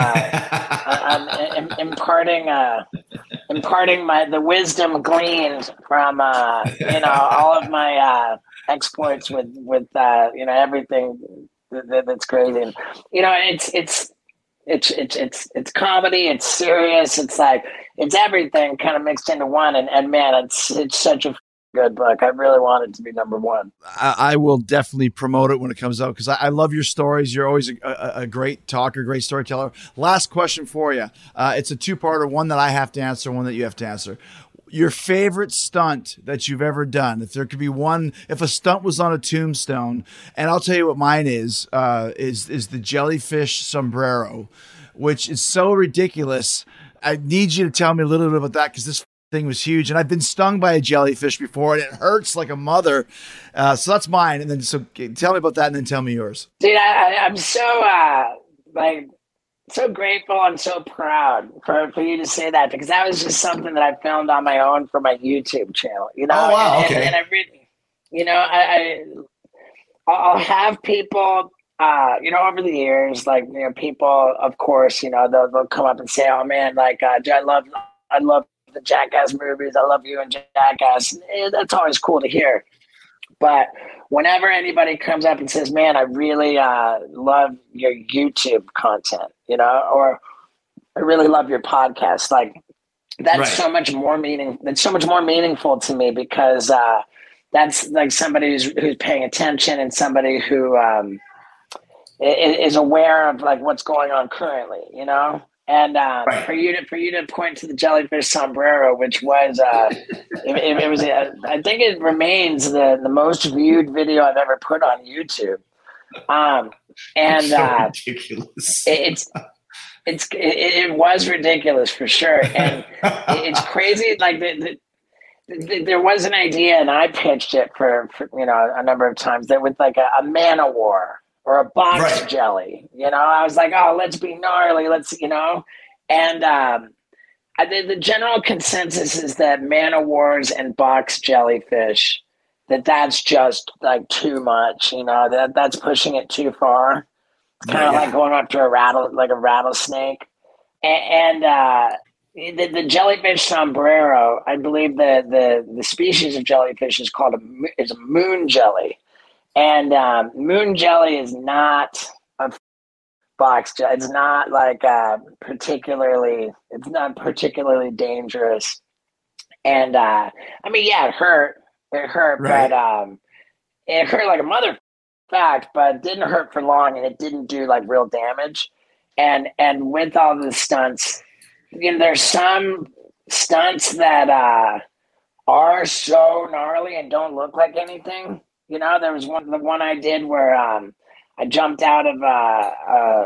I- I'm im- imparting, uh, imparting my, the wisdom gleaned from, uh, you know, all of my, uh, exploits with, with, uh, you know, everything that, that's crazy. And, you know, it's, it's, it's, it's, it's, it's comedy, it's serious. It's like, it's everything kind of mixed into one. And, and man, it's, it's such a good book. I really want it to be number one. I, I will definitely promote it when it comes out because I, I love your stories. You're always a, a, a great talker, great storyteller. Last question for you. Uh, it's a two-parter, one that I have to answer, one that you have to answer. Your favorite stunt that you've ever done. If there could be one, if a stunt was on a tombstone, and I'll tell you what mine is, uh, is, is the jellyfish sombrero, which is so ridiculous. I need you to tell me a little bit about that because this thing was huge, and I've been stung by a jellyfish before, and it hurts like a mother. Uh, so that's mine. And then, so tell me about that, and then tell me yours. Dude, I, I, I'm so uh, like so grateful and so proud for, for you to say that because that was just something that I filmed on my own for my YouTube channel. You know, Oh, wow, and, okay. and, and I really, you know, I, I I'll have people. Uh, you know, over the years, like you know, people, of course, you know, they'll, they'll come up and say, "Oh man, like uh, I love, I love the Jackass movies. I love you and Jackass." Eh, That's always cool to hear. But whenever anybody comes up and says, "Man, I really uh, love your YouTube content," you know, or "I really love your podcast," like that's Right. so much more meaning. That's so much more meaningful to me because uh, that's like somebody who's who's paying attention and somebody who. Um, is aware of like what's going on currently, you know, and um, Right. for you to for you to point to the jellyfish sombrero, which was uh, it, it, it was uh, I think it remains the the most viewed video I've ever put on YouTube, um, and so uh, ridiculous. it, it's it's it, it was ridiculous for sure, and it, it's crazy. Like the, the, the, there was an idea, and I pitched it for, for you know a number of times that with like a, a Man-O-War. Or a box Right. jelly, you know. I was like, oh, let's be gnarly, let's, you know. And um, I, the, the general consensus is that Man-O-Wars and box jellyfish, that that's just like too much, you know. That that's pushing it too far. It's kind of Yeah. like going after a rattle, like a rattlesnake. And, and uh, the, the jellyfish sombrero, I believe the the the species of jellyfish is called a is a moon jelly. And um, moon jelly is not a box jelly. It's not like uh, particularly. It's not particularly dangerous. And uh, I mean, yeah, it hurt. It hurt, Right. but um, it hurt like a mother fact. But it didn't hurt for long, and it didn't do like real damage. And and with all the stunts, you know, there's some stunts that uh, are so gnarly and don't look like anything. You know, there was one, the one I did where um, I jumped out of a,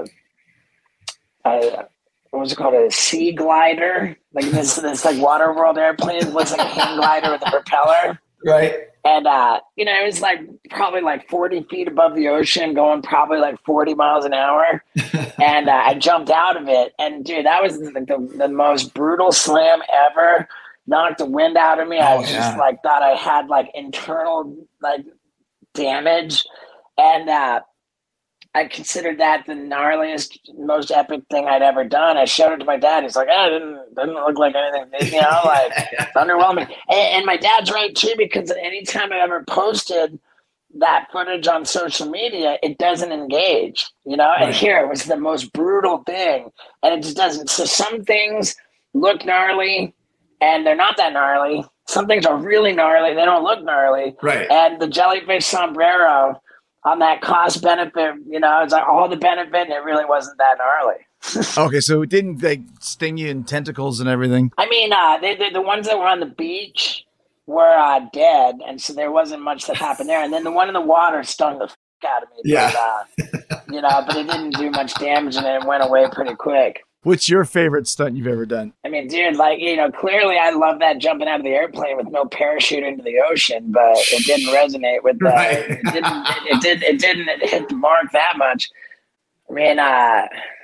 a, a what was it called, a sea glider, like this this like water world airplane. It looks like a hang glider with a propeller, Right. and uh, you know, it was like probably like forty feet above the ocean, going probably like forty miles an hour, and uh, I jumped out of it, and dude, that was like the, the most brutal slam ever. Knocked the wind out of me. I Oh, was yeah. just like thought I had like internal like damage, and uh I considered that the gnarliest, most epic thing I'd ever done. I showed it to my dad. He's like, "Ah, it didn't, didn't look like anything," you know, like it's underwhelming. And, and my dad's right too, because anytime I ever posted that footage on social media, it doesn't engage, you know. And Right. here it was the most brutal thing, and it just doesn't. So some things look gnarly, and they're not that gnarly. Some things are really gnarly; they don't look gnarly. Right. And the jellyfish sombrero, on that cost benefit, you know, it's like all the benefit, and it really wasn't that gnarly. Okay, so it didn't like sting you in tentacles and everything. I mean, uh, they, they, the ones that were on the beach, were uh, dead, and so there wasn't much that happened there. And then the one in the water stung the f- out of me. Yeah. But, uh, you know, but it didn't do much damage, and it went away pretty quick. What's your favorite stunt you've ever done? I mean, dude, like, you know, clearly I love that jumping out of the airplane with no parachute into the ocean, but it didn't resonate with the, Right. it didn't, it, it did, it didn't hit the mark that much. I mean, uh,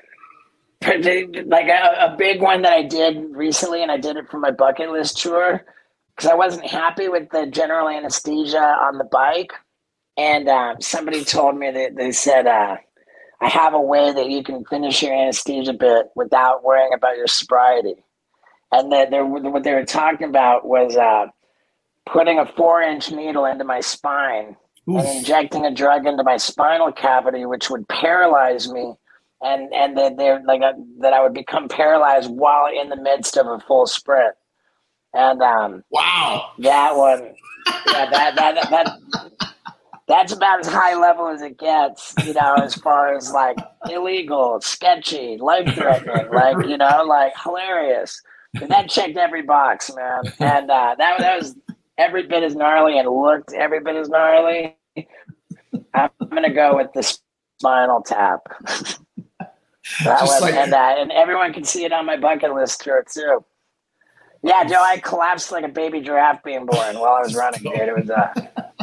like a, a big one that I did recently, and I did it for my bucket list tour, because I wasn't happy with the general anesthesia on the bike. And um, somebody told me that they said, uh, I have a way that you can finish your anesthesia bit without worrying about your sobriety. And that they what they were talking about was uh, putting a four-inch needle into my spine Oof. and injecting a drug into my spinal cavity, which would paralyze me, and and that they're like a, that I would become paralyzed while in the midst of a full sprint. And um, wow, that one, yeah, that that that. that That's about as high level as it gets, you know, as far as like illegal, sketchy, life-threatening, like, you know, like hilarious. But that checked every box, man. And uh, that, that was every bit as gnarly and looked every bit as gnarly. I'm going to go with the spinal tap. that was, like- and, uh, and everyone can see it on my bucket list tour, too. Yeah, Joe, I collapsed like a baby giraffe being born while I was running, dude. It was... Uh,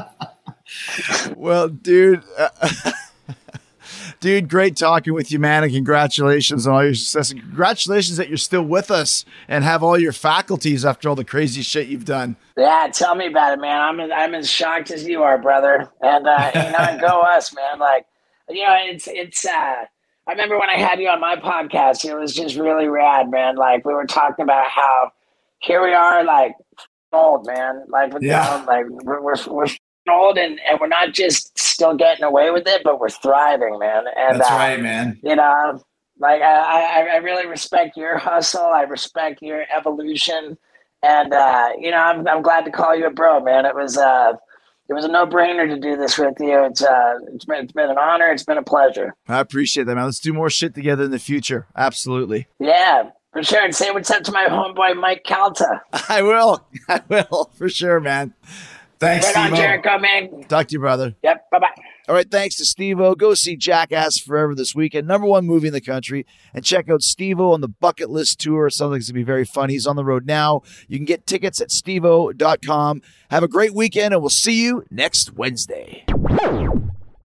Well, dude, uh, dude, great talking with you, man, and congratulations on all your success. And congratulations that you're still with us and have all your faculties after all the crazy shit you've done. Yeah, tell me about it, man. I'm as, I'm as shocked as you are, brother. And uh, you know, and go us, man. Like, you know, it's it's. Uh, I remember when I had you on my podcast, it was just really rad, man. Like we were talking about how here we are, like old, man. Like, Yeah. you know, like we're we're. we're old and, and we're not just still getting away with it, but we're thriving, man. And That's uh, right, man. you know, like I, I, I really respect your hustle. I respect your evolution, and uh, you know, I'm I'm glad to call you a bro, man. It was uh, it was a no brainer to do this with you. It's uh, it's been it's been an honor. It's been a pleasure. I appreciate that, man. Let's do more shit together in the future. Absolutely. Yeah, for sure. And say what's up to my homeboy Mike Calta. I will. I will for sure, man. Thanks, Right on, Steve-O. Jericho, man. Talk to you, brother. Yep. Bye bye. All right, thanks to Steve-O. Go see Jackass Forever this weekend, number one movie in the country, and check out Steve-O on the Bucket List Tour. It sounds like it's going to be very fun. He's on the road now. You can get tickets at steve o dot com. Have a great weekend, and we'll see you next Wednesday.